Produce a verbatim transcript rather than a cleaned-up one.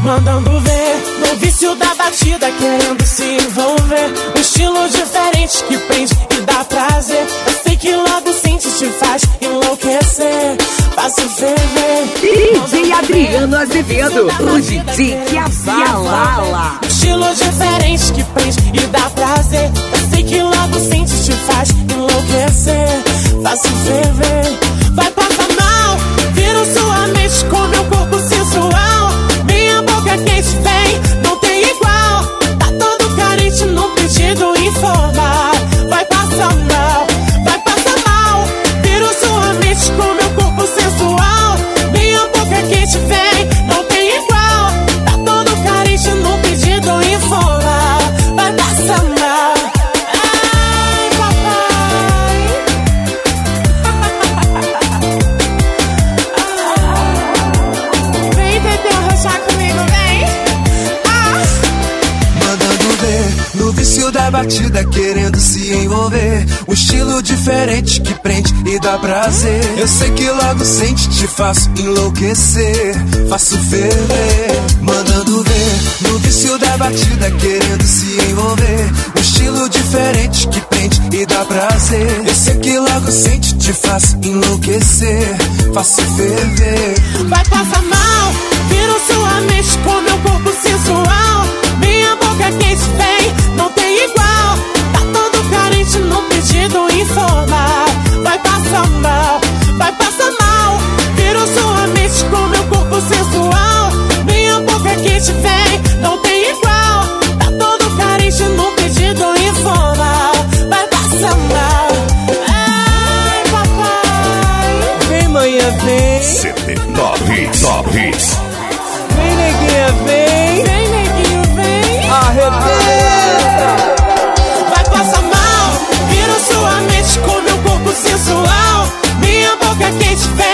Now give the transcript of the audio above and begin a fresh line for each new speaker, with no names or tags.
mandando ver, no vício da batida, querendo se envolver. Um estilo diferente que prende e dá prazer. Eu sei que logo sente, te faz enlouquecer, faço ferver.
D J Adriano Azevedo, o D J que abala.
Um estilo diferente que prende e dá prazer. Eu sei que logo sente, te faz enlouquecer, faço ferver. Vai passar mal, viro sua mente com meu corpo sensual. Minha boca quente vem, não tem igual. Tá todo carente no pedido informal. Vai passar mal, vai passar mal, viro sua mente com meu corpo sensual. Minha boca quente vem, não tem igual. Tá todo carente no pedido informal. Vai passar mal. Ai, papai. Vem, bebê, arrochar comigo, vem. Ah.
Mandando ver, no vício da batida, querendo se envolver. Um estilo diferente que prende e dá prazer. Eu sei que logo sente, te faço enlouquecer, faço ferver. Mandando ver, no vício da batida, querendo se envolver. Um estilo diferente que prende e dá prazer. Eu sei que logo sente, te faço enlouquecer, faço ferver.
Vai passar mal, viro sua mente com meu corpo sensual. Minha boca quente vem, não tem igual. Tá todo carente no pedido informal. Vai passar mal, vai passar mal, viro sua mente com meu corpo sensual. Minha boca quente vem, não tem igual. Tá todo carente no pedido informal. Vai passar mal. Ai, papai.
Vem, manhã, vem.
C T Top Hits, Top Hits.
Vem, neguinha, vem.
Vem, neguinho, vem.
Arrebenta.
Vai passar mal, viro sua mente com meu corpo sensual. Minha boca quente vem.